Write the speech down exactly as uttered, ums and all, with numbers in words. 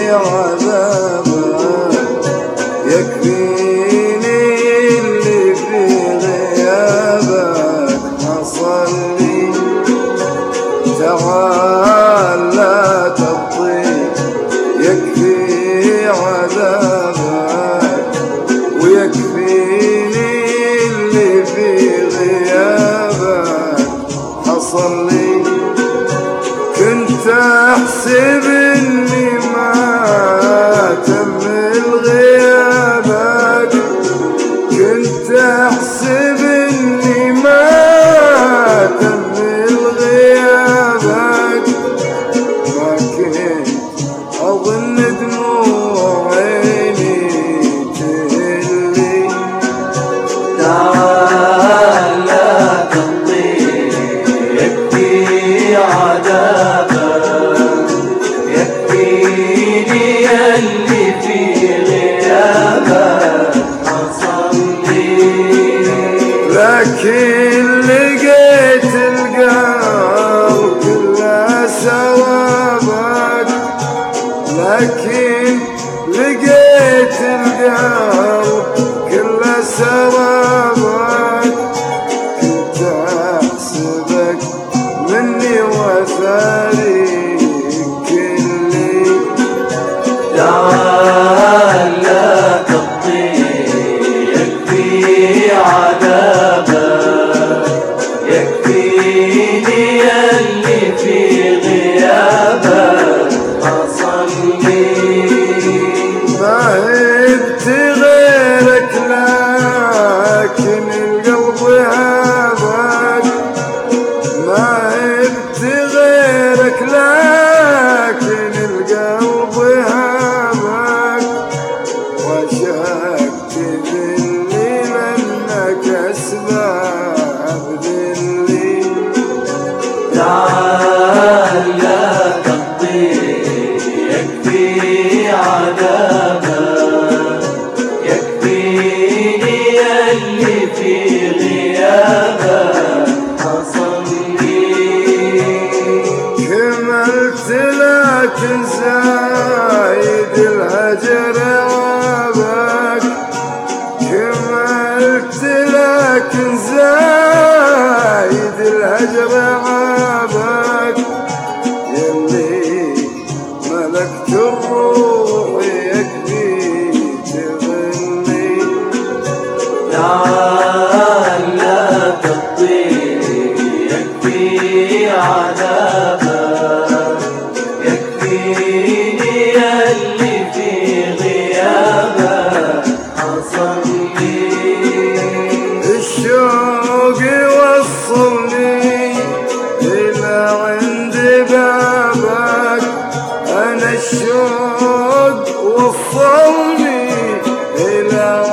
عذابك يكفيني اللي في غيابك حصل لي. تعال لا تبطي يكفي عذابك ويكفيني اللي في غيابك حصل لي. كنت احسب اني ما تمل غيابك، كنت احسب اني ما تمل غيابك، ما كنت اظن دموع عيني تهلي. تعال لا تمضي يكفي عذابك يكفيني اللي في غيابك حصل لي. لكن لقيت القلب كله سوابك، لكن لقيت القلب كله سوابك. كنت احسبك مني وثاريك كلي. تعال لا تبطي يكفي عذابك يكفيني اللي في غيابك حصل لي. ما هبت غيرك لكن القلب هابك، ما هبت غيرك لكن القلب هابك. وشكت ذلي منك اسباب ذلي. تعال لا تمضي يكفي عذابك يكفيني اللي في غيابك حصل لي. كملت لكن زايد الهجر عابك، كملت لكن زايد الهجر عابك. يلي ملكت الروح يكفي تغني. تعال لا تبطي يكفي عذابك يكفيني اللي في غيابك حصل لي. الشوق وصلني إلى عند بابك، أنا الشوق وصلني إلى